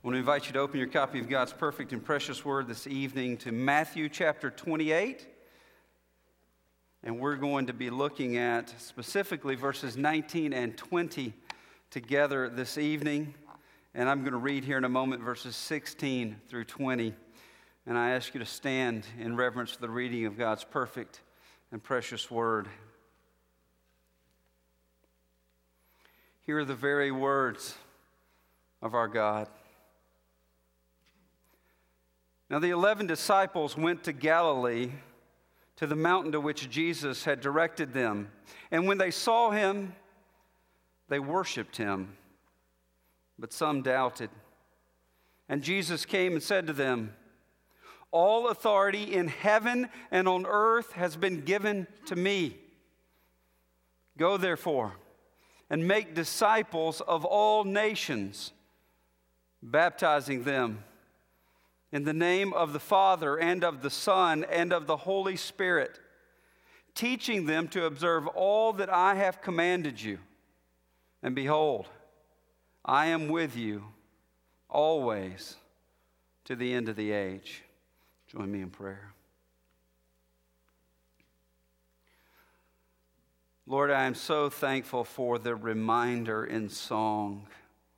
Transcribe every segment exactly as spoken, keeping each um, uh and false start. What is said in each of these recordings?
I want to invite you to open your copy of God's perfect and precious word this evening to Matthew chapter twenty-eight. And we're going to be looking at specifically verses nineteen and twenty together this evening. And I'm going to read here in a moment verses sixteen through twenty. And I ask you to stand in reverence for the reading of God's perfect and precious word. Here are the very words of our God. Now the eleven disciples went to Galilee, to the mountain to which Jesus had directed them. And when they saw him, they worshiped him. But some doubted. And Jesus came and said to them, "All authority in heaven and on earth has been given to me. Go therefore and make disciples of all nations, baptizing them in the name of the Father and of the Son and of the Holy Spirit, teaching them to observe all that I have commanded you. And behold, I am with you always to the end of the age." Join me in prayer. Lord, I am so thankful for the reminder in song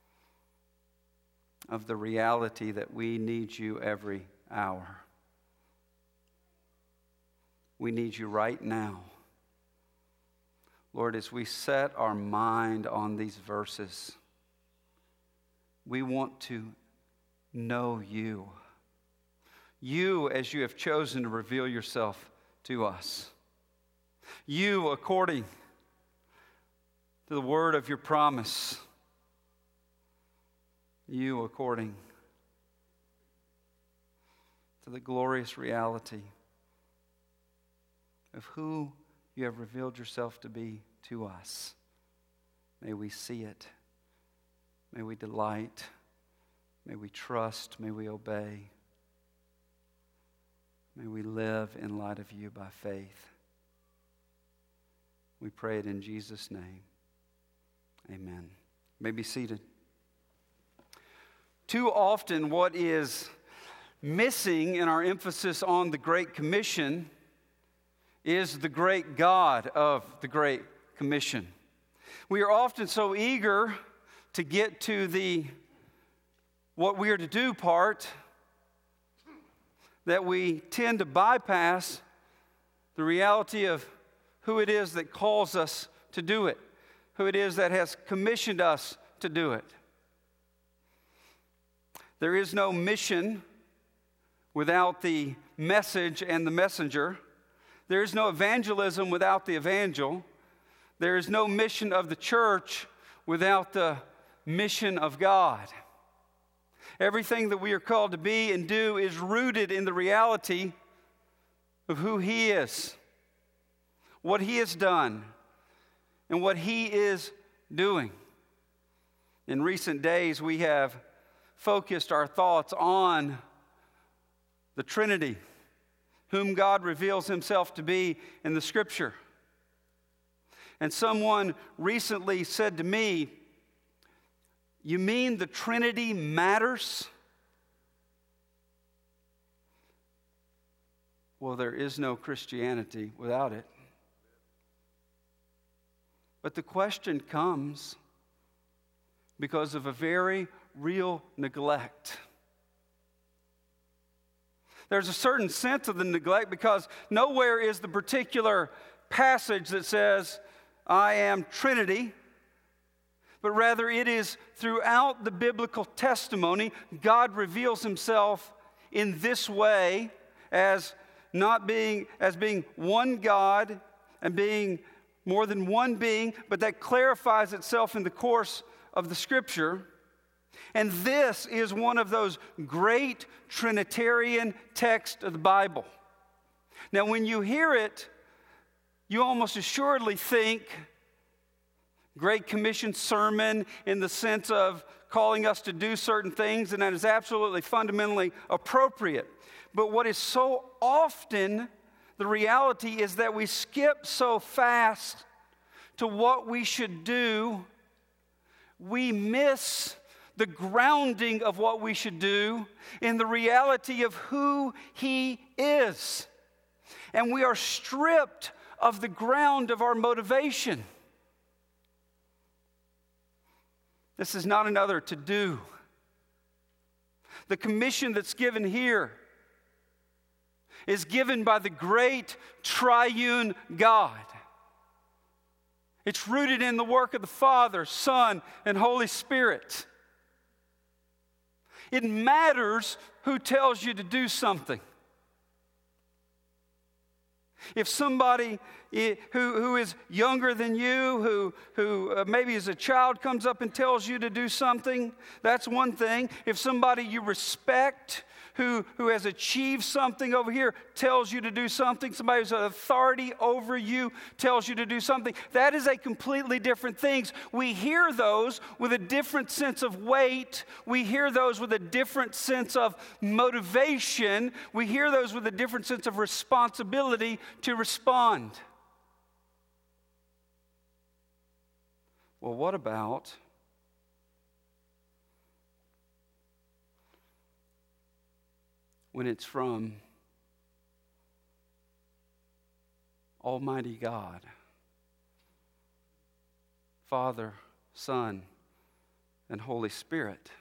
of the reality that we need you every hour. We need you right now. Lord, as we set our mind on these verses, we want to know you. You as you have chosen to reveal yourself to us. You according to the word of your promise. You according to the glorious reality of who you have revealed yourself to be to us. May we see it. May we delight. May we trust. May we obey. May we live in light of you by faith. We pray it in Jesus' name. Amen. You may be seated. Too often, what is missing in our emphasis on the Great Commission is the great God of the Great Commission. We are often so eager to get to the what we are to do part that we tend to bypass the reality of who it is that calls us to do it, who it is that has commissioned us to do it. There is no mission without the message and the messenger. There is no evangelism without the evangel. There is no mission of the church without the mission of God. Everything that we are called to be and do is rooted in the reality of who He is, what He has done, and what He is doing. In recent days, we have focused our thoughts on the Trinity, whom God reveals Himself to be in the Scripture. And someone recently said to me, "You mean the Trinity matters?" Well, there is no Christianity without it. But the question comes because of a very real neglect. There's a certain sense of the neglect because nowhere is the particular passage that says, "I am Trinity," but rather it is throughout the biblical testimony, God reveals Himself in this way as not being, as being one God and being more than one being, but that clarifies itself in the course of the Scripture. And this is one of those great Trinitarian texts of the Bible. Now, when you hear it, you almost assuredly think Great Commission sermon in the sense of calling us to do certain things, and that is absolutely fundamentally appropriate. But what is so often the reality is that we skip so fast to what we should do, we miss the grounding of what we should do in the reality of who He is. And we are stripped of the ground of our motivation. This is not another to do. The commission that's given here is given by the great triune God. It's rooted in the work of the Father, Son, and Holy Spirit. It matters who tells you to do something. If somebody who, who is younger than you, who, who uh, maybe as a child comes up and tells you to do something, that's one thing. If somebody you respect, who, who has achieved something over here, tells you to do something, somebody who's an authority over you tells you to do something, that is a completely different thing. We hear those with a different sense of weight. We hear those with a different sense of motivation. We hear those with a different sense of responsibility to respond. Well, what about when it's from Almighty God, Father, Son, and Holy Spirit?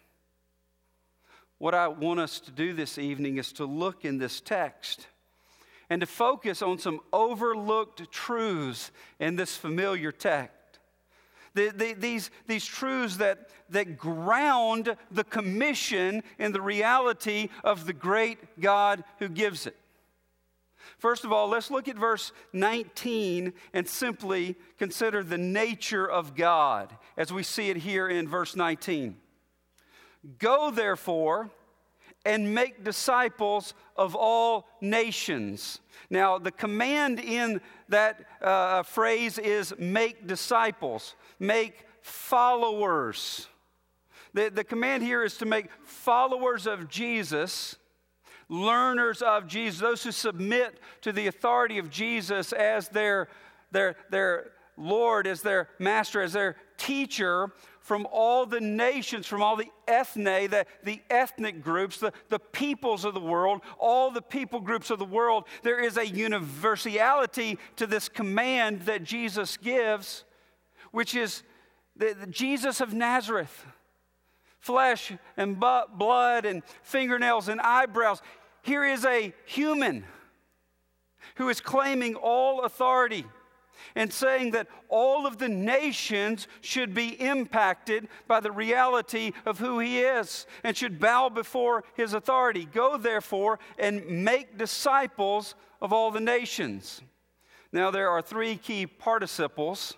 What I want us to do this evening is to look in this text and to focus on some overlooked truths in this familiar text. The, the, these, these truths that, that ground the commission in the reality of the great God who gives it. First of all, let's look at verse nineteen and simply consider the nature of God as we see it here in verse nineteen. Go therefore and make disciples of all nations. Now, the command in that uh, phrase is make disciples, make followers. The, the command here is to make followers of Jesus, learners of Jesus, those who submit to the authority of Jesus as their, their, their Lord, as their master, as their teacher, from all the nations, from all the ethne, the, the ethnic groups, the, the peoples of the world, all the people groups of the world. There is a universality to this command that Jesus gives, which is the, the Jesus of Nazareth. Flesh and bu- blood and fingernails and eyebrows. Here is a human who is claiming all authority and saying that all of the nations should be impacted by the reality of who He is and should bow before His authority. Go therefore and make disciples of all the nations. Now there are three key participles: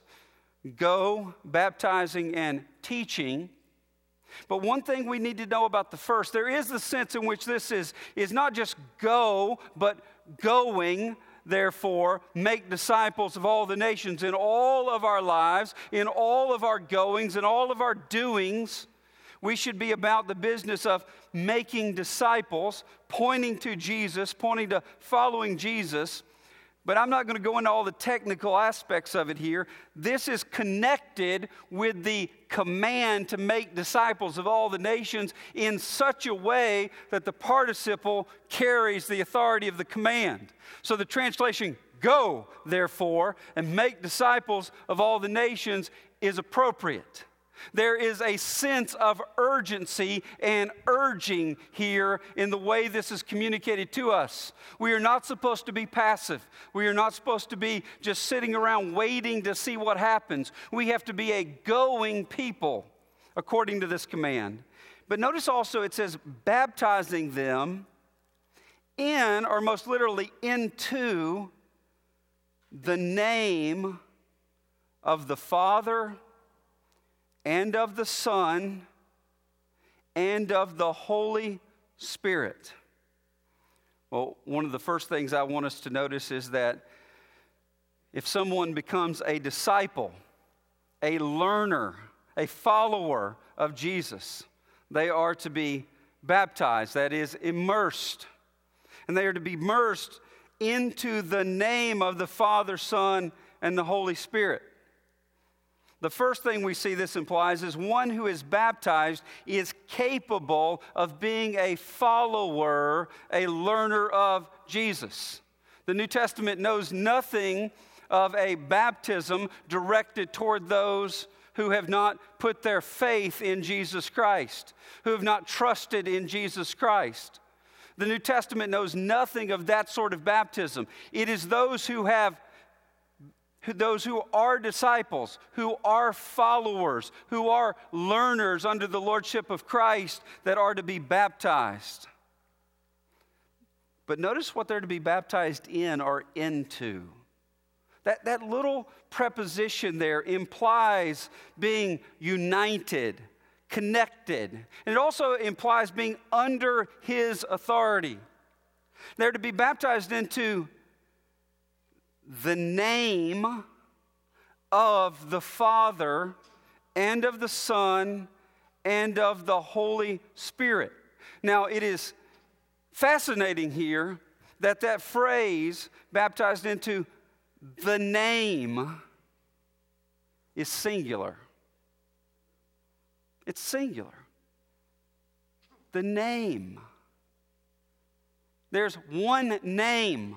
go, baptizing, and teaching. But one thing we need to know about the first, there is the sense in which this is, is not just go, but going. Therefore, make disciples of all the nations. In all of our lives, in all of our goings, in all of our doings, we should be about the business of making disciples, pointing to Jesus, pointing to following Jesus. But I'm not going to go into all the technical aspects of it here. This is connected with the command to make disciples of all the nations in such a way that the participle carries the authority of the command. So the translation, go, therefore, and make disciples of all the nations, is appropriate. There is a sense of urgency and urging here in the way this is communicated to us. We are not supposed to be passive. We are not supposed to be just sitting around waiting to see what happens. We have to be a going people according to this command. But notice also it says baptizing them in, or most literally into, the name of the Father and of the Son, and of the Holy Spirit. Well, one of the first things I want us to notice is that if someone becomes a disciple, a learner, a follower of Jesus, they are to be baptized, that is, immersed. And they are to be immersed into the name of the Father, Son, and the Holy Spirit. The first thing we see this implies is one who is baptized is capable of being a follower, a learner of Jesus. The New Testament knows nothing of a baptism directed toward those who have not put their faith in Jesus Christ, who have not trusted in Jesus Christ. The New Testament knows nothing of that sort of baptism. It is those who have those who are disciples, who are followers, who are learners under the lordship of Christ that are to be baptized. But notice what they're to be baptized in or into. That, that little preposition there implies being united, connected. And it also implies being under his authority. They're to be baptized into the name of the Father and of the Son and of the Holy Spirit. Now, it is fascinating here that that phrase, baptized into the name, is singular. It's singular. The name. There's one name.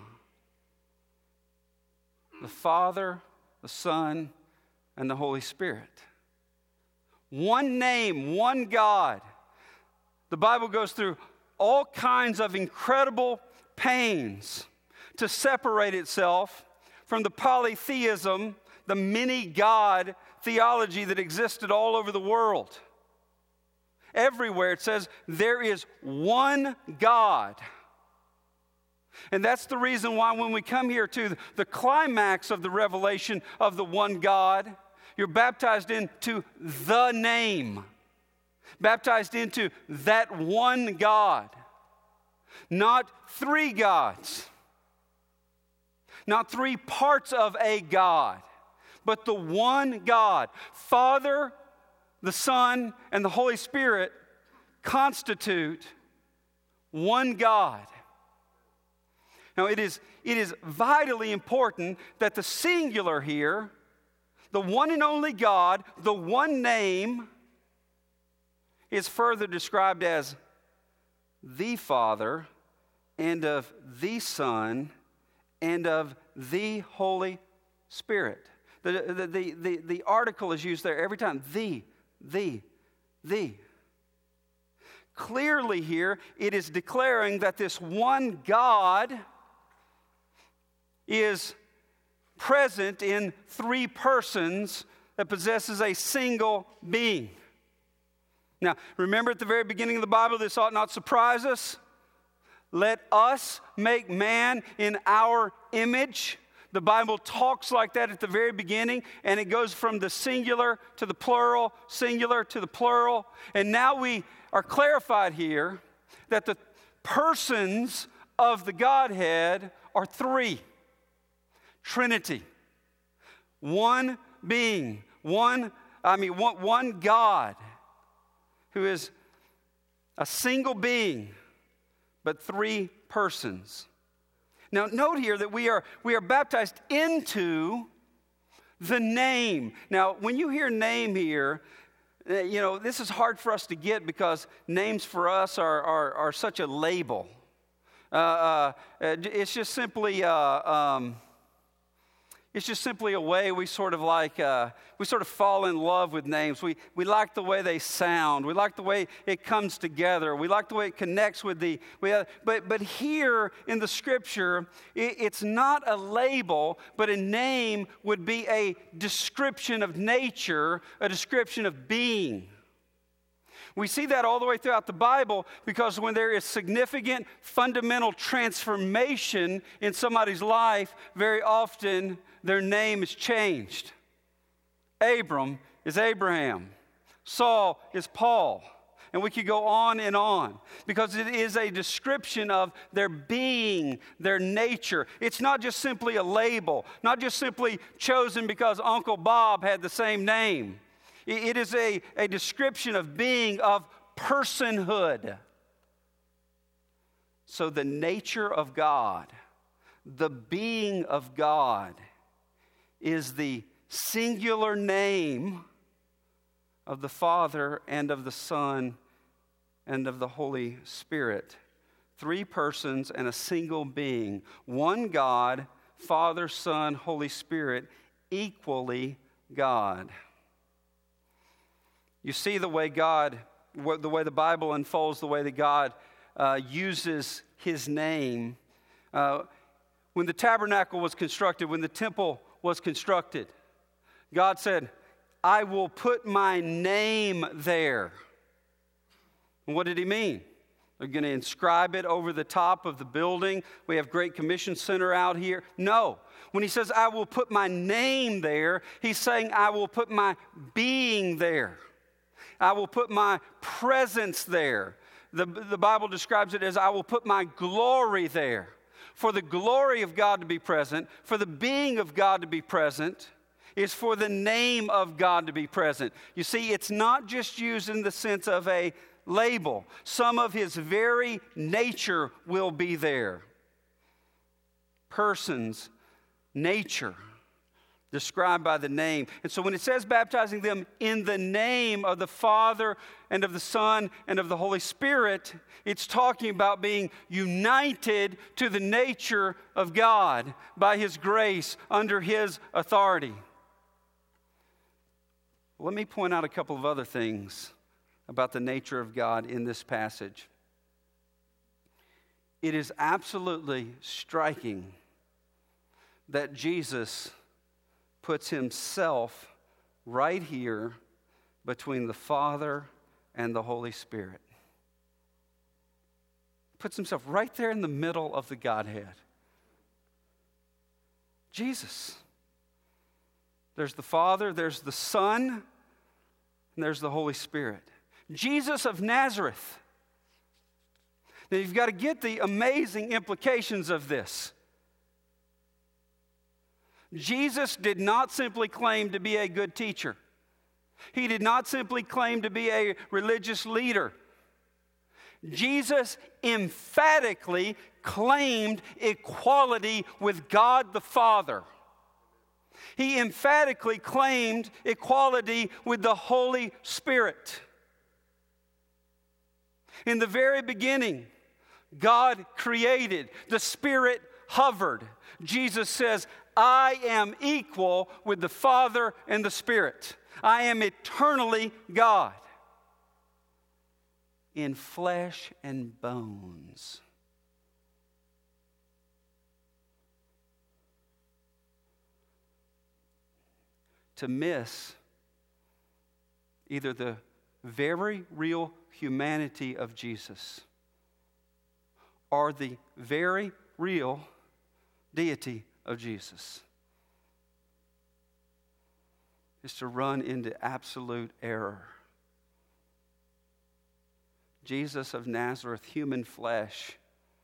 The Father, the Son, and the Holy Spirit. One name, one God. The Bible goes through all kinds of incredible pains to separate itself from the polytheism, the many-God theology that existed all over the world. Everywhere it says there is one God. And that's the reason why when we come here to the climax of the revelation of the one God, you're baptized into the name. Baptized into that one God. Not three gods. Not three parts of a God. But the one God. Father, the Son, and the Holy Spirit constitute one God. Now, it is, it is vitally important that the singular here, the one and only God, the one name, is further described as the Father and of the Son and of the Holy Spirit. The, the, the, the, the article is used there every time. The, the, the. Clearly here, it is declaring that this one God is present in three persons that possesses a single being. Now, remember at the very beginning of the Bible, this ought not surprise us. Let us make man in our image. The Bible talks like that at the very beginning, and it goes from the singular to the plural, singular to the plural. And now we are clarified here that the persons of the Godhead are three. Trinity. One being, one, I mean, one, one God who is a single being, but three persons. Now, note here that we are, we are baptized into the name. Now, when you hear name here, you know, this is hard for us to get because names for us are, are, are such a label. Uh, uh, it's just simply... Uh, um, It's just simply a way we sort of like, uh, we sort of fall in love with names. We we like the way they sound. We like the way it comes together. We like the way it connects with the, we have, but, but here in the Scripture, it, it's not a label, but a name would be a description of nature, a description of being. We see that all the way throughout the Bible because when there is significant fundamental transformation in somebody's life, very often their name is changed. Abram is Abraham. Saul is Paul. And we could go on and on because it is a description of their being, their nature. It's not just simply a label, not just simply chosen because Uncle Bob had the same name. It is a, a description of being, of personhood. So the nature of God, the being of God, is the singular name of the Father and of the Son and of the Holy Spirit. Three persons and a single being. One God, Father, Son, Holy Spirit, equally God. You see the way God, the way the Bible unfolds, the way that God uh, uses His name. Uh, when the tabernacle was constructed, when the temple was constructed, God said, I will put my name there. And what did He mean? They're going to inscribe it over the top of the building. We have Great Commission Center out here. No. When He says, I will put my name there, He's saying, I will put my being there. I will put my presence there. The, the Bible describes it as, I will put my glory there. For the glory of God to be present, for the being of God to be present, is for the name of God to be present. You see, it's not just used in the sense of a label. Some of His very nature will be there. Persons, nature, described by the name. And so when it says baptizing them in the name of the Father and of the Son and of the Holy Spirit, it's talking about being united to the nature of God by His grace under His authority. Let me point out a couple of other things about the nature of God in this passage. It is absolutely striking that Jesus puts Himself right here between the Father and the Holy Spirit. Puts Himself right there in the middle of the Godhead. Jesus. There's the Father, there's the Son, and there's the Holy Spirit. Jesus of Nazareth. Now you've got to get the amazing implications of this. Jesus did not simply claim to be a good teacher. He did not simply claim to be a religious leader. Jesus emphatically claimed equality with God the Father. He emphatically claimed equality with the Holy Spirit. In the very beginning, God created. The Spirit hovered. Jesus says, I am equal with the Father and the Spirit. I am eternally God. In flesh and bones. To miss either the very real humanity of Jesus or the very real deity of Jesus is to run into absolute error. Jesus of Nazareth, human flesh,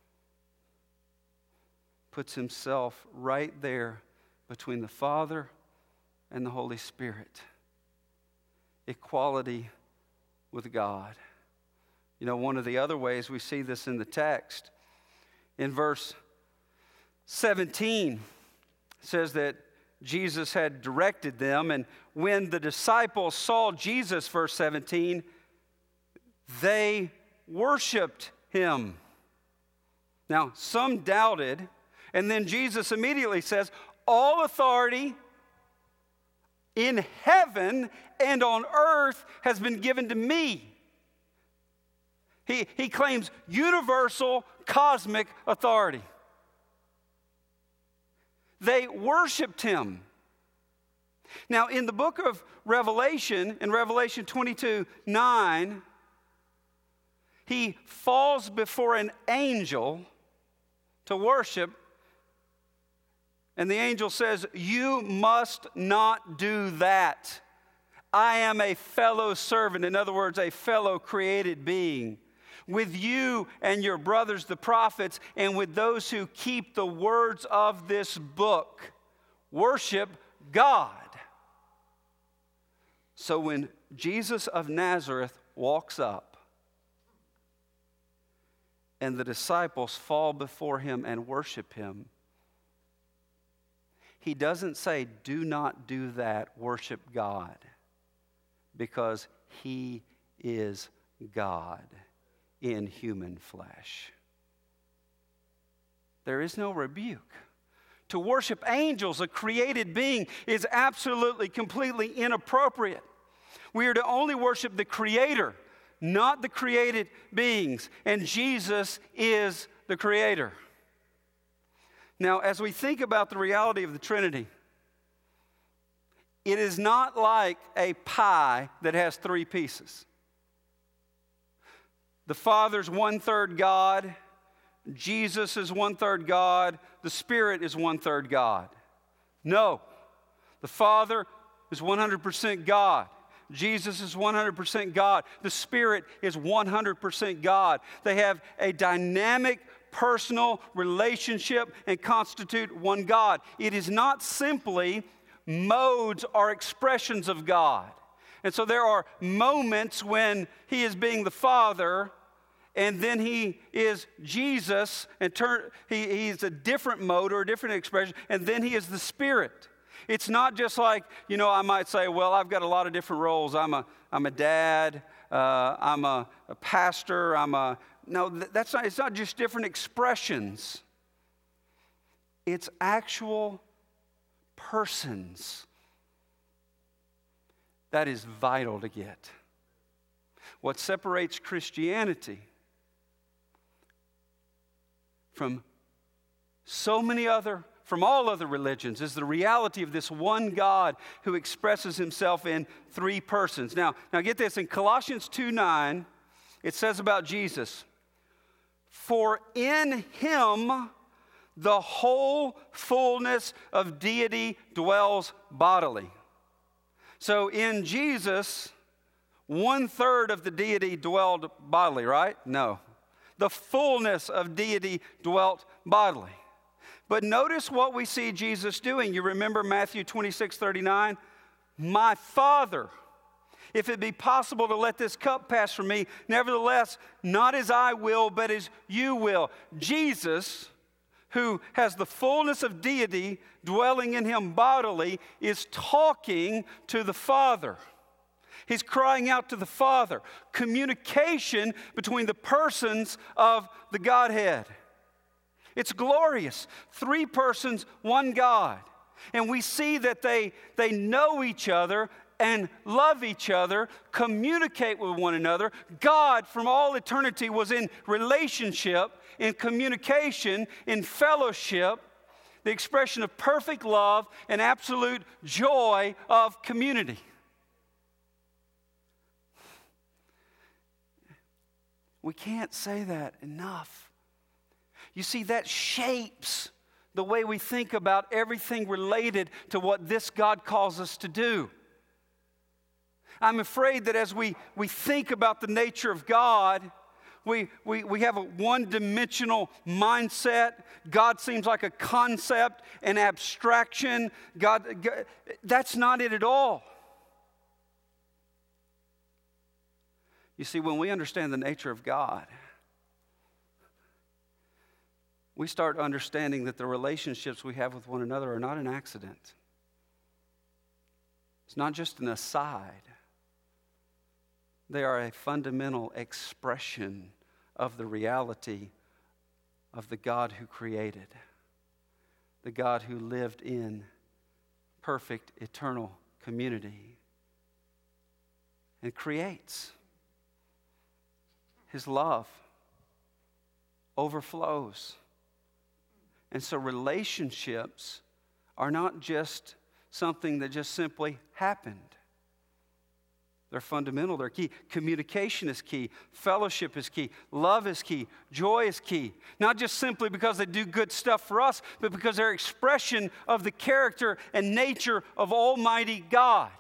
puts Himself right there between the Father and the Holy Spirit. Equality with God. You know, one of the other ways we see this in the text, in verse seventeen, says that Jesus had directed them, and when the disciples saw Jesus, verse seventeen, they worshiped Him. Now, some doubted, and then Jesus immediately says, all authority in heaven and on earth has been given to me. He, he claims universal cosmic authority. They worshiped Him. Now, in the book of Revelation, in Revelation twenty-two nine, He falls before an angel to worship. And the angel says, you must not do that. I am a fellow servant. In other words, a fellow created being. With you and your brothers, the prophets, and with those who keep the words of this book. Worship God. So when Jesus of Nazareth walks up, and the disciples fall before Him and worship Him, He doesn't say, do not do that, worship God, because he is God in human flesh. There is no rebuke. To worship angels, a created being, is absolutely, completely inappropriate. We are to only worship the Creator, not the created beings. And Jesus is the Creator. Now, as we think about the reality of the Trinity, it is not like a pie that has three pieces. The Father's one-third God, Jesus is one-third God, the Spirit is one-third God. No, the Father is one hundred percent God. Jesus is one hundred percent God. The Spirit is one hundred percent God. They have a dynamic, personal relationship and constitute one God. It is not simply modes or expressions of God. And so there are moments when he is being the Father, and then he is Jesus, and turn, he, he's a different mode or a different expression, and then he is the Spirit. It's not just like, you know, I might say, well, I've got a lot of different roles. I'm a, I'm a dad, uh, I'm a, a pastor, I'm a, no, that's not, it's not just different expressions. It's actual persons. That is vital to get. What separates Christianity from so many other, from all other religions, is the reality of this one God who expresses himself in three persons. Now, now get this, in Colossians two nine, it says about Jesus, for in him the whole fullness of deity dwells bodily. So in Jesus, one-third of the deity dwelled bodily, right? No. The fullness of deity dwelt bodily. But notice what we see Jesus doing. You remember Matthew twenty-six thirty-nine? My Father, if it be possible to let this cup pass from me, nevertheless, not as I will, but as you will. Jesus, who has the fullness of deity dwelling in him bodily, is talking to the Father. He's crying out to the Father. Communication between the persons of the Godhead. It's glorious. Three persons, one God. And we see that they, they know each other and love each other, communicate with one another. God, from all eternity, was in relationship, in communication, in fellowship, the expression of perfect love and absolute joy of community. We can't say that enough. You see, that shapes the way we think about everything related to what this God calls us to do. I'm afraid that as we, we think about the nature of God, we, we, we have a one-dimensional mindset. God seems like a concept, an abstraction. God, God, that's not it at all. You see, when we understand the nature of God, we start understanding that the relationships we have with one another are not an accident. It's not just an aside. They are a fundamental expression of the reality of the God who created, the God who lived in perfect, eternal community and creates. His love overflows. And so relationships are not just something that just simply happened. They're fundamental, they're key. Communication is key. Fellowship is key. Love is key. Joy is key. Not just simply because they do good stuff for us, but because they're expression of the character and nature of Almighty God.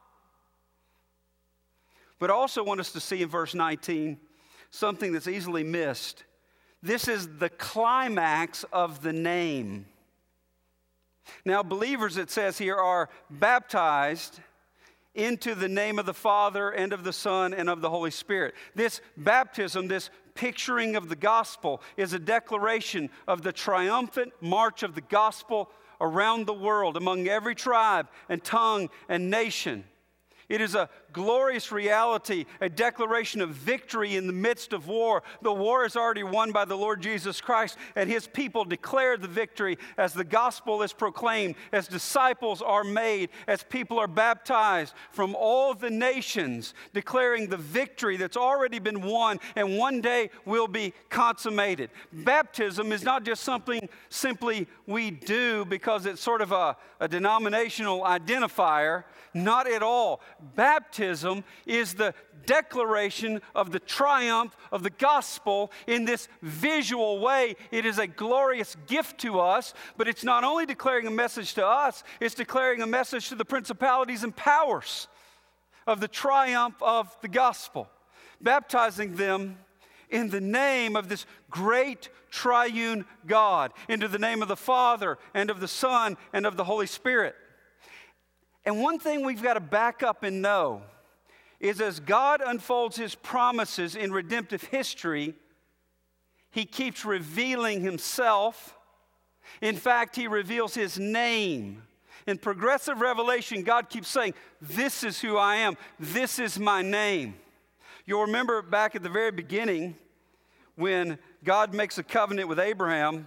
But I also want us to see in verse nineteen something that's easily missed. This is the climax of the name. Now, believers, it says here, are baptized into the name of the Father and of the Son and of the Holy Spirit. This baptism, this picturing of the gospel, is a declaration of the triumphant march of the gospel around the world, among every tribe and tongue and nation. It is a glorious reality, a declaration of victory in the midst of war. The war is already won by the Lord Jesus Christ, and his people declare the victory as the gospel is proclaimed, as disciples are made, as people are baptized from all the nations, declaring the victory that's already been won and one day will be consummated. Baptism is not just something simply we do because it's sort of a, a denominational identifier. Not at all. Baptism is the declaration of the triumph of the gospel in this visual way. It is a glorious gift to us, but it's not only declaring a message to us, it's declaring a message to the principalities and powers of the triumph of the gospel, baptizing them in the name of this great triune God, into the name of the Father and of the Son and of the Holy Spirit. And one thing we've got to back up and know is as God unfolds his promises in redemptive history, he keeps revealing himself. In fact, he reveals his name. In progressive revelation, God keeps saying, this is who I am. This is my name. You'll remember back at the very beginning when God makes a covenant with Abraham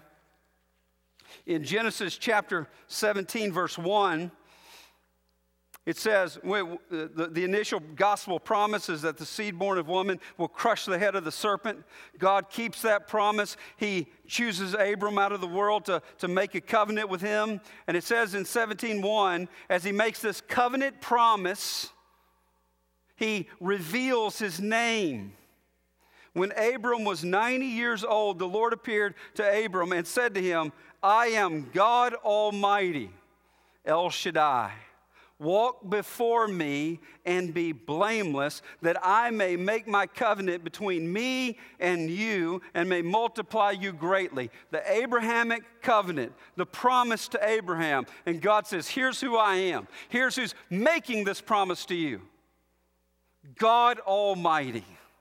in Genesis chapter seventeen, verse one. It says, the, the initial gospel promises that the seed born of woman will crush the head of the serpent. God keeps that promise. He chooses Abram out of the world to, to make a covenant with him. And it says in seventeen one, as he makes this covenant promise, he reveals his name. When Abram was ninety years old, the Lord appeared to Abram and said to him, I am God Almighty, El Shaddai. Walk before me and be blameless, that I may make my covenant between me and you and may multiply you greatly. The Abrahamic covenant, the promise to Abraham. And God says, here's who I am. Here's who's making this promise to you. God Almighty.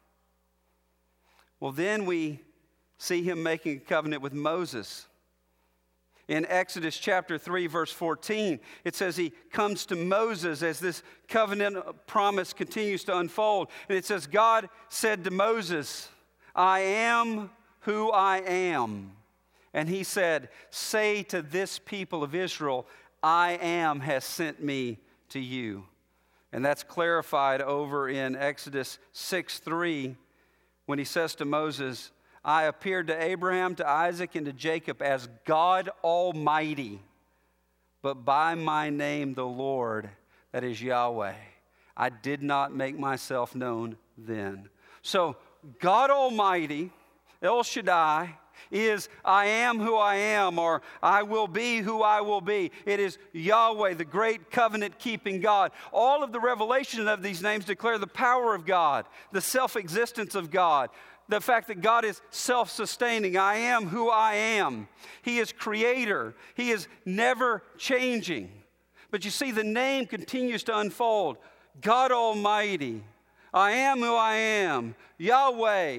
Well, then we see him making a covenant with Moses. In Exodus chapter three, verse fourteen, it says he comes to Moses as this covenant promise continues to unfold. And it says, God said to Moses, I am who I am. And he said, say to this people of Israel, I am has sent me to you. And that's clarified over in Exodus six three when he says to Moses, I appeared to Abraham, to Isaac, and to Jacob as God Almighty, but by my name, the Lord, that is Yahweh. I did not make myself known then. So God Almighty, El Shaddai, is I am who I am, or I will be who I will be. It is Yahweh, the great covenant-keeping God. All of the revelation of these names declare the power of God, the self-existence of God, the fact that God is self-sustaining. I am who I am. He is creator. He is never changing. But you see, the name continues to unfold. God Almighty. I am who I am. Yahweh.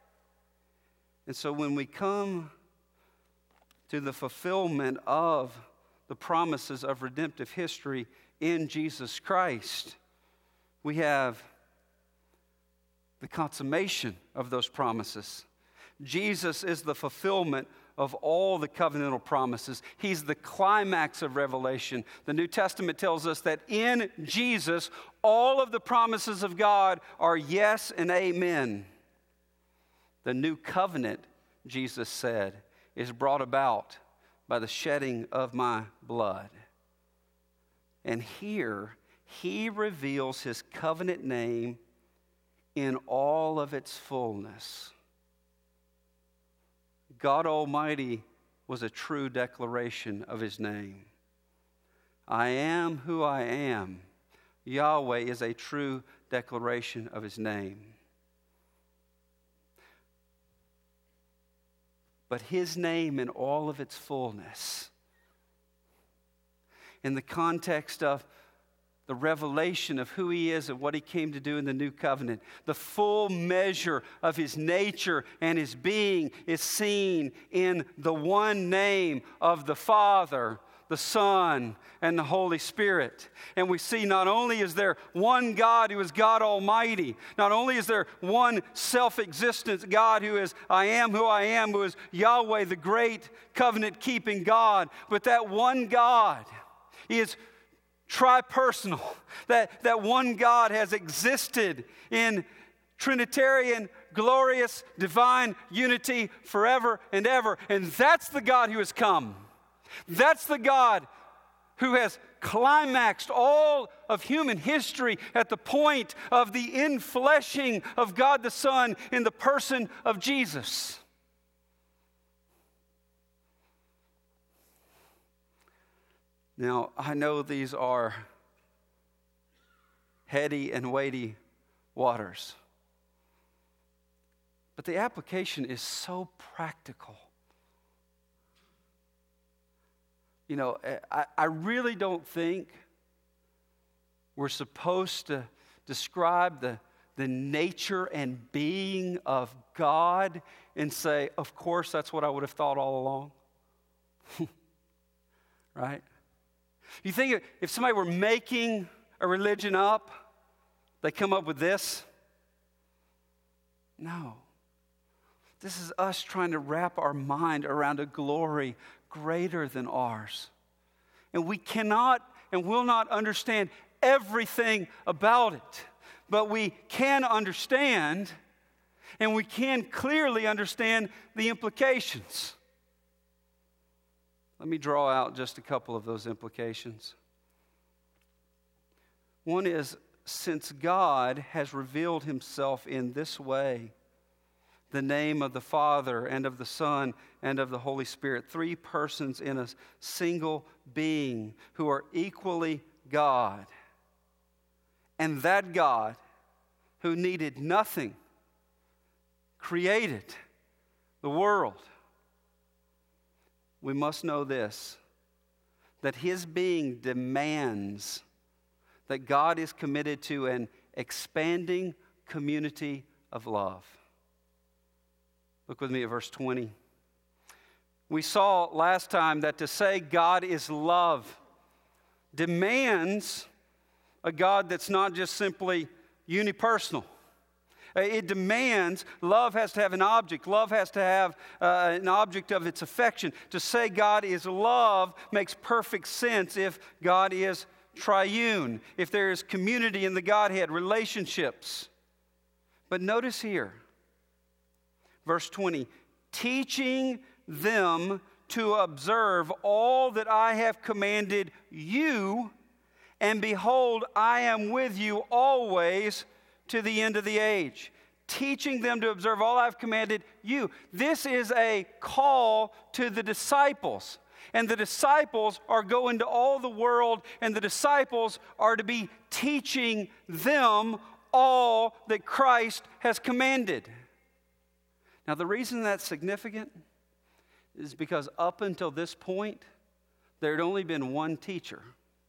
And so when we come to the fulfillment of the promises of redemptive history in Jesus Christ, we have the consummation of those promises. Jesus is the fulfillment of all the covenantal promises. He's the climax of Revelation. The New Testament tells us that in Jesus, all of the promises of God are yes and amen. The new covenant, Jesus said, is brought about by the shedding of my blood. And here, he reveals his covenant name in all of its fullness. God Almighty was a true declaration of his name. I am who I am. Yahweh is a true declaration of his name. But his name in all of its fullness, in the context of the revelation of who he is and what he came to do in the new covenant, the full measure of his nature and his being is seen in the one name of the Father, the Son, and the Holy Spirit. And we see not only is there one God who is God Almighty, not only is there one self-existent God who is I am who I am, who is Yahweh, the great covenant-keeping God, but that one God is tripersonal. That, that one God has existed in Trinitarian, glorious, divine unity forever and ever. And that's the God who has come. That's the God who has climaxed all of human history at the point of the infleshing of God the Son in the person of Jesus. Now, I know these are heady and weighty waters, but the application is so practical. You know, I, I really don't think we're supposed to describe the, the nature and being of God and say, of course, that's what I would have thought all along. Right? You think if somebody were making a religion up, they come up with this? No. This is us trying to wrap our mind around a glory greater than ours. And we cannot and will not understand everything about it, but we can understand, and we can clearly understand the implications. Let me draw out just a couple of those implications. One is, since God has revealed himself in this way, the name of the Father and of the Son and of the Holy Spirit, three persons in a single being who are equally God. And that God, who needed nothing, created the world. We must know this, that his being demands that God is committed to an expanding community of love. Look with me at verse twenty. We saw last time that to say God is love demands a God that's not just simply unipersonal. It demands, love has to have an object. Love has to have uh, an object of its affection. To say God is love makes perfect sense if God is triune, if there is community in the Godhead, relationships. But notice here, verse twenty, teaching them to observe all that I have commanded you, and behold, I am with you always to the end of the age. Teaching them to observe all I've commanded you. This is a call to the disciples. And the disciples are going to all the world, and the disciples are to be teaching them all that Christ has commanded. Now, the reason that's significant is because up until this point, there had only been one teacher.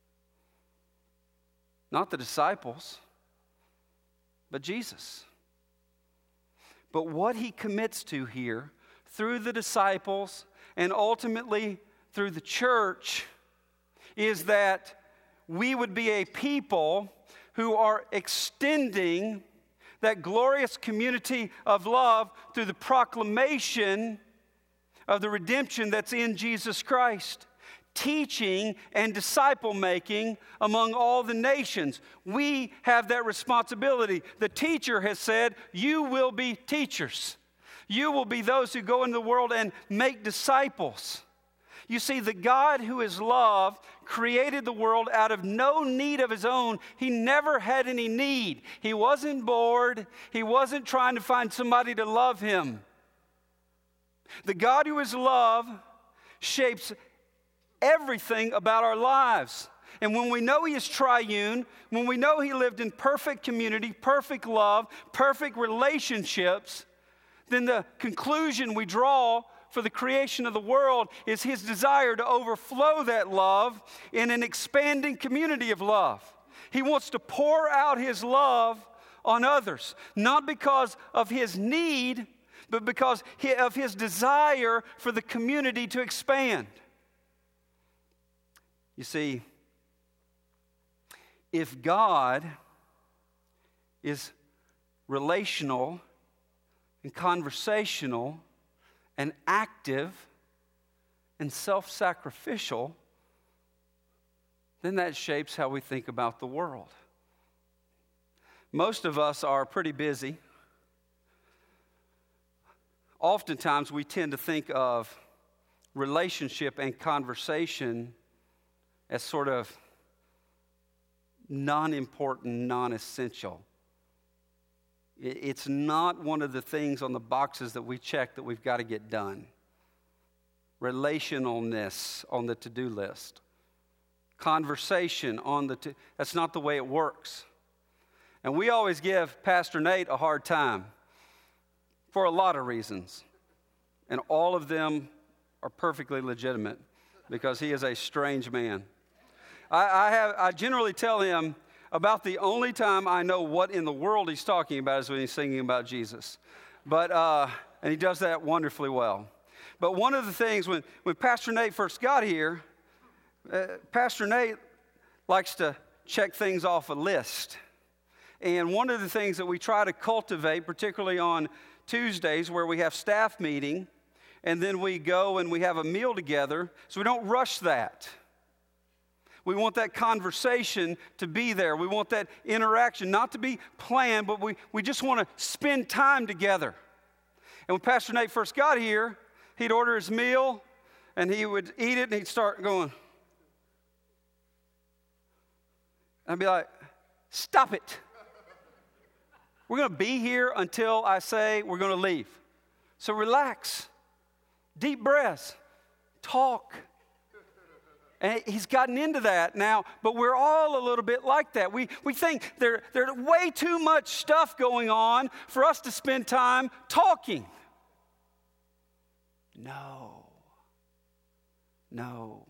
Not the disciples, but Jesus. But what he commits to here, through the disciples and ultimately through the church, is that we would be a people who are extending that glorious community of love through the proclamation of the redemption that's in Jesus Christ. Teaching and disciple making among all the nations. We have that responsibility. The teacher has said, you will be teachers. You will be those who go into the world and make disciples. You see, the God who is love created the world out of no need of his own. He never had any need. He wasn't bored. He wasn't trying to find somebody to love him. The God who is love shapes everything about our lives. And when we know he is triune, when we know he lived in perfect community, perfect love, perfect relationships, then the conclusion we draw for the creation of the world is his desire to overflow that love in an expanding community of love. He wants to pour out his love on others, not because of his need, but because of his desire for the community to expand. You see, if God is relational and conversational and active and self-sacrificial, then that shapes how we think about the world. Most of us are pretty busy. Oftentimes we tend to think of relationship and conversation as sort of non-important, non-essential. It's not one of the things on the boxes that we check that we've got to get done. Relationalness on the to-do list. Conversation on the to- that's not the way it works. And we always give Pastor Nate a hard time for a lot of reasons. And all of them are perfectly legitimate because he is a strange man. I, I have I generally tell him about the only time I know what in the world he's talking about is when he's singing about Jesus. But uh, and he does that wonderfully well. But one of the things, when, when Pastor Nate first got here, uh, Pastor Nate likes to check things off a list. And one of the things that we try to cultivate, particularly on Tuesdays where we have staff meeting, and then we go and we have a meal together, so we don't rush that. We want that conversation to be there. We want that interaction, not to be planned, but we, we just want to spend time together. And when Pastor Nate first got here, he'd order his meal, and he would eat it, and he'd start going. I'd be like, stop it. We're going to be here until I say we're going to leave. So relax. Deep breaths. Talk. And he's gotten into that now, but we're all a little bit like that. We we think there, there's way too much stuff going on for us to spend time talking. No. No.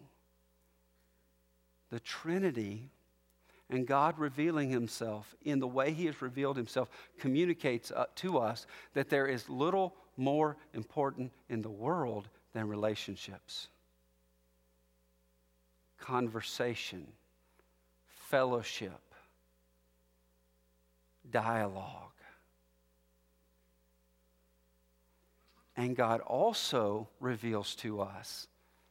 The Trinity and God revealing himself in the way he has revealed himself communicates uh, to us that there is little more important in the world than relationships. Conversation, fellowship, dialogue. And God also reveals to us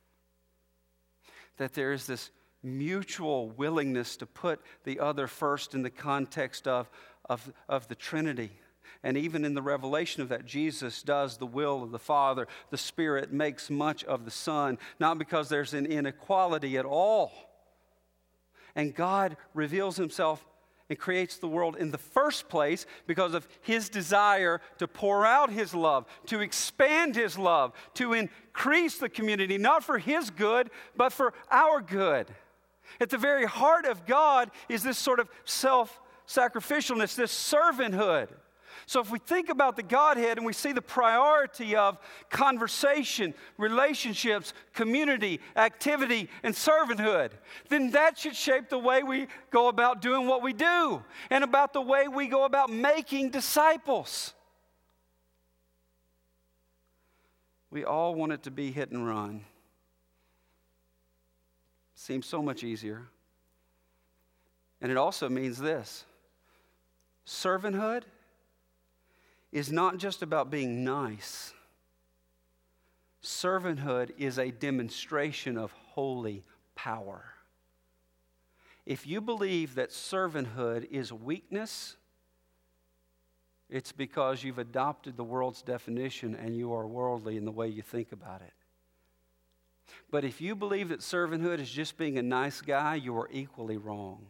that there is this mutual willingness to put the other first in the context of, of, of the Trinity. And even in the revelation of that, Jesus does the will of the Father. The Spirit makes much of the Son, not because there's an inequality at all. And God reveals himself and creates the world in the first place because of his desire to pour out his love, to expand his love, to increase the community, not for his good, but for our good. At the very heart of God is this sort of self-sacrificialness, this servanthood. So if we think about the Godhead and we see the priority of conversation, relationships, community, activity, and servanthood, then that should shape the way we go about doing what we do and about the way we go about making disciples. We all want it to be hit and run. Seems so much easier. And it also means this: servanthood is not just about being nice. Servanthood is a demonstration of holy power. If you believe that servanthood is weakness, it's because you've adopted the world's definition and you are worldly in the way you think about it. But if you believe that servanthood is just being a nice guy, you are equally wrong.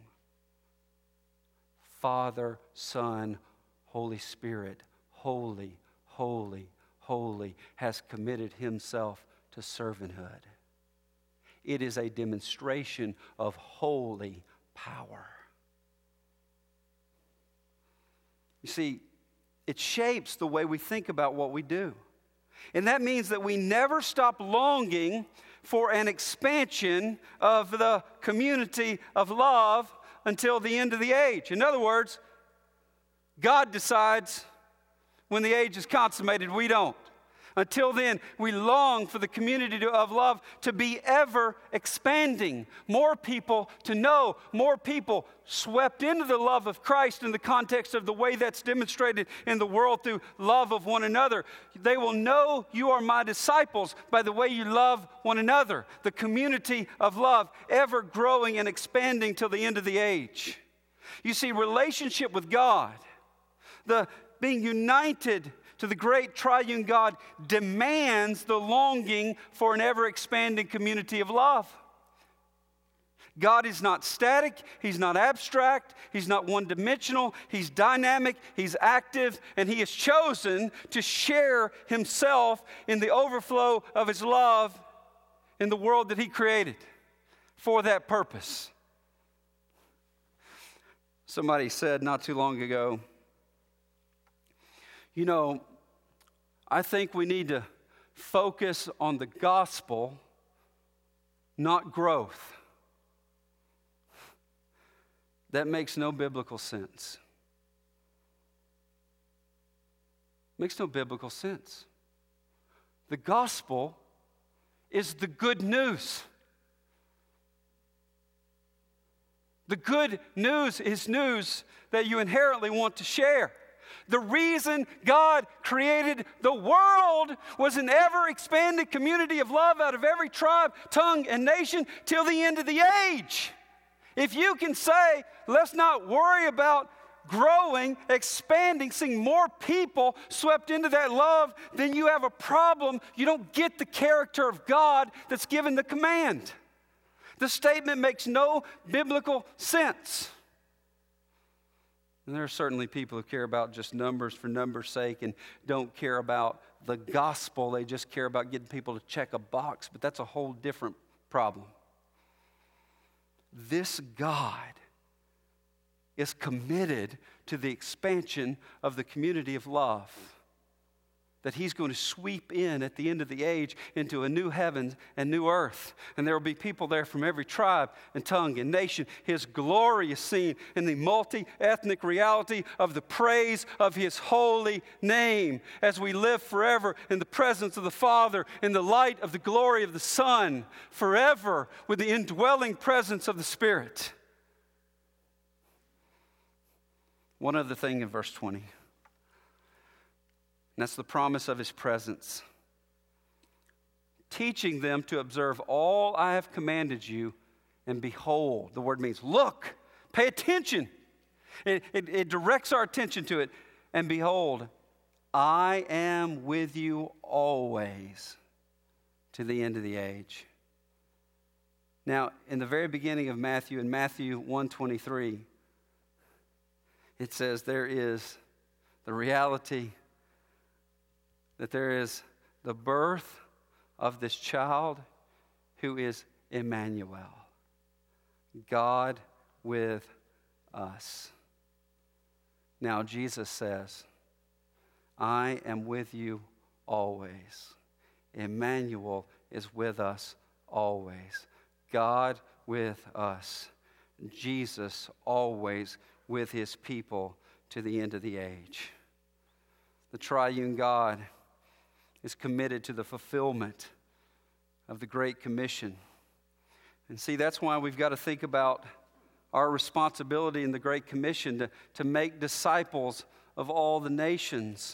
Father, Son, Holy Spirit, holy, holy, holy, has committed himself to servanthood. It is a demonstration of holy power. You see, it shapes the way we think about what we do. And that means that we never stop longing for an expansion of the community of love until the end of the age. In other words, God decides when the age is consummated, we don't. Until then, we long for the community of love to be ever expanding. More people to know, more people swept into the love of Christ in the context of the way that's demonstrated in the world through love of one another. They will know you are my disciples by the way you love one another. The community of love ever growing and expanding till the end of the age. You see, relationship with God, the being united to the great triune God, demands the longing for an ever-expanding community of love. God is not static, He's not abstract, He's not one-dimensional, He's dynamic, He's active, and He has chosen to share Himself in the overflow of His love in the world that He created for that purpose. Somebody said not too long ago, you know, I think we need to focus on the gospel, not growth. That makes no biblical sense. Makes no biblical sense. The gospel is the good news. The good news is news that you inherently want to share. The reason God created the world was an ever-expanding community of love out of every tribe, tongue, and nation till the end of the age. If you can say, let's not worry about growing, expanding, seeing more people swept into that love, then you have a problem. You don't get the character of God that's given the command. The statement makes no biblical sense. And there are certainly people who care about just numbers for numbers' sake and don't care about the gospel. They just care about getting people to check a box, but that's a whole different problem. This God is committed to the expansion of the community of love that He's going to sweep in at the end of the age into a new heaven and new earth. And there will be people there from every tribe and tongue and nation. His glory is seen in the multi-ethnic reality of the praise of His holy name as we live forever in the presence of the Father, in the light of the glory of the Son, forever with the indwelling presence of the Spirit. One other thing in verse twenty. And that's the promise of His presence. Teaching them to observe all I have commanded you, and behold, the word means look, pay attention. It, it, it directs our attention to it. And behold, I am with you always to the end of the age. Now, in the very beginning of Matthew, in Matthew one twenty-three, it says there is the reality that there is the birth of this child who is Emmanuel, God with us. Now Jesus says, I am with you always. Emmanuel is with us always. God with us. Jesus always with His people to the end of the age. The triune God is committed to the fulfillment of the Great Commission. And see, that's why we've got to think about our responsibility in the Great Commission to, to make disciples of all the nations.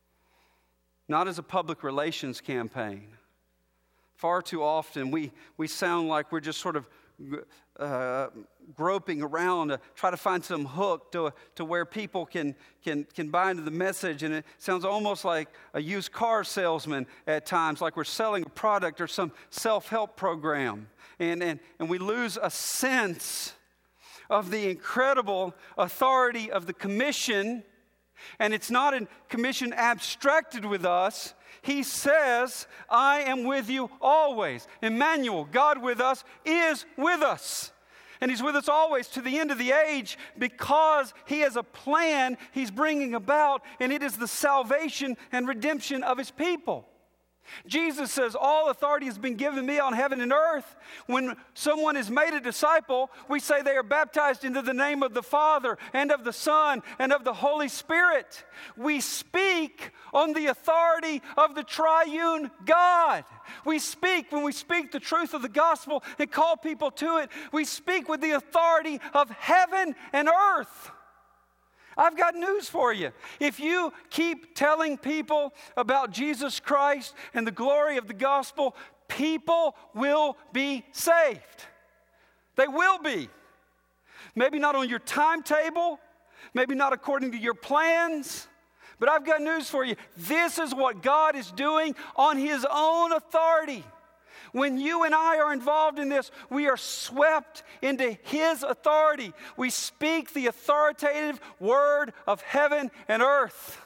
Not as a public relations campaign. Far too often we, we sound like we're just sort of uh, groping around to try to find some hook to, to where people can, can, can buy into the message. And it sounds almost like a used car salesman at times, like we're selling a product or some self-help program. And, and, and we lose a sense of the incredible authority of the commission. And it's not a commission abstracted with us. He says, I am with you always. Emmanuel, God with us, is with us. And He's with us always to the end of the age because He has a plan He's bringing about, and it is the salvation and redemption of His people. Jesus says, all authority has been given me on heaven and earth. When someone is made a disciple, we say they are baptized into the name of the Father and of the Son and of the Holy Spirit. We speak on the authority of the triune God. We speak, when we speak the truth of the gospel and call people to it, we speak with the authority of heaven and earth. I've got news for you. If you keep telling people about Jesus Christ and the glory of the gospel, people will be saved. They will be. Maybe not on your timetable, maybe not according to your plans, but I've got news for you. This is what God is doing on His own authority. When you and I are involved in this, we are swept into His authority. We speak the authoritative word of heaven and earth.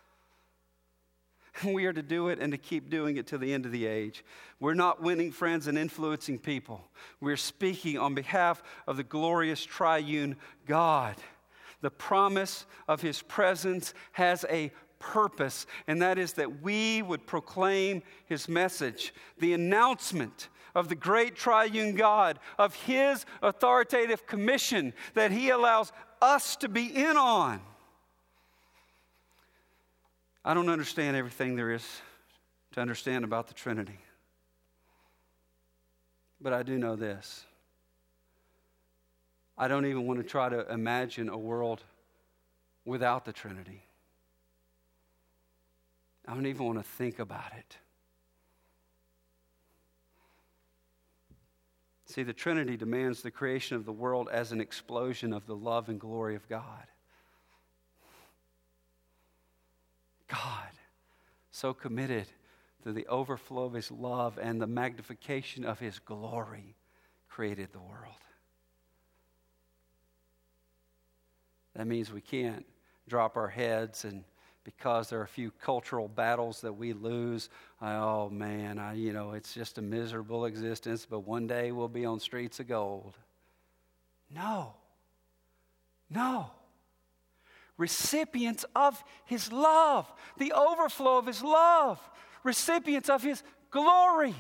And we are to do it and to keep doing it to the end of the age. We're not winning friends and influencing people. We're speaking on behalf of the glorious triune God. The promise of His presence has a purpose, and that is that we would proclaim His message, the announcement of the great triune God, of His authoritative commission that He allows us to be in on. I don't understand everything there is to understand about the Trinity, but I do know this. I don't even want to try to imagine a world without the Trinity. I don't even want to think about it. See, the Trinity demands the creation of the world as an explosion of the love and glory of God. God, so committed to the overflow of His love and the magnification of His glory, created the world. That means we can't drop our heads and because there are a few cultural battles that we lose, I, oh man, I, you know, it's just a miserable existence, but one day we'll be on streets of gold. No. No. Recipients of His love, the overflow of His love, recipients of His glory,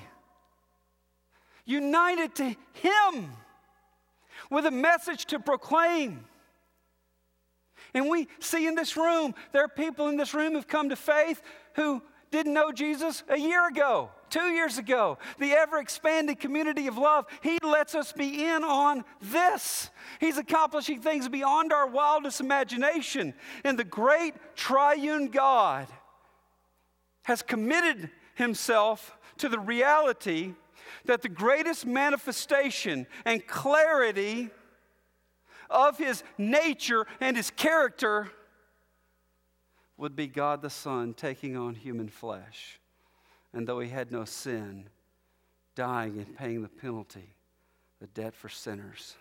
united to Him with a message to proclaim. And we see in this room, there are people in this room who've come to faith who didn't know Jesus a year ago, two years ago. The ever-expanding community of love, He lets us be in on this. He's accomplishing things beyond our wildest imagination. And the great triune God has committed Himself to the reality that the greatest manifestation and clarity of His nature and His character would be God the Son taking on human flesh. And though He had no sin, dying and paying the penalty, the debt for sinners.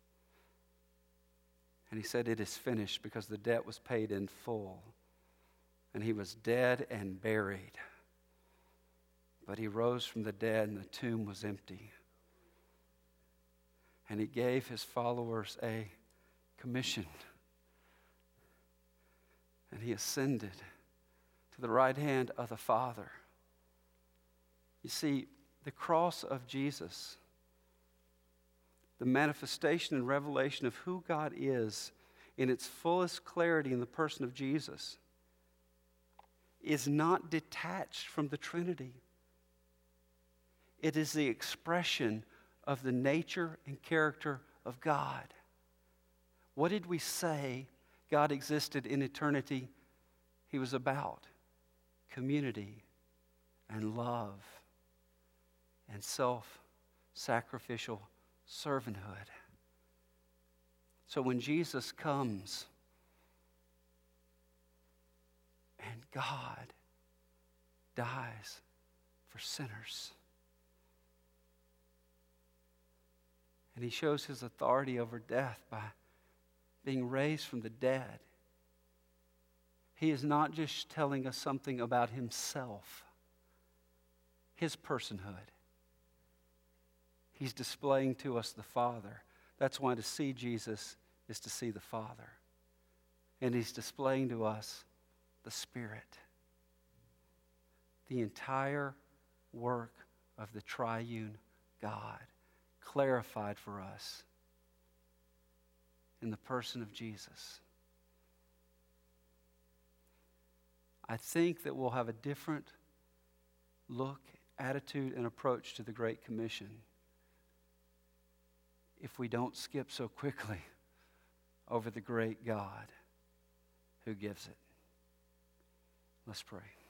And He said, it is finished, because the debt was paid in full. And He was dead and buried. But He rose from the dead and the tomb was empty. And He gave His followers a commission. And He ascended to the right hand of the Father. You see, the cross of Jesus, the manifestation and revelation of who God is in its fullest clarity in the person of Jesus, is not detached from the Trinity. It is the expression of the nature and character of God. What did we say God existed in eternity? He was about community and love and self-sacrificial servanthood. So when Jesus comes and God dies for sinners, and He shows His authority over death by being raised from the dead, He is not just telling us something about Himself, His personhood. He's displaying to us the Father. That's why to see Jesus is to see the Father. And He's displaying to us the Spirit. The entire work of the triune God clarified for us in the person of Jesus. I think that we'll have a different look, attitude, and approach to the Great Commission if we don't skip so quickly over the great God who gives it. Let's pray.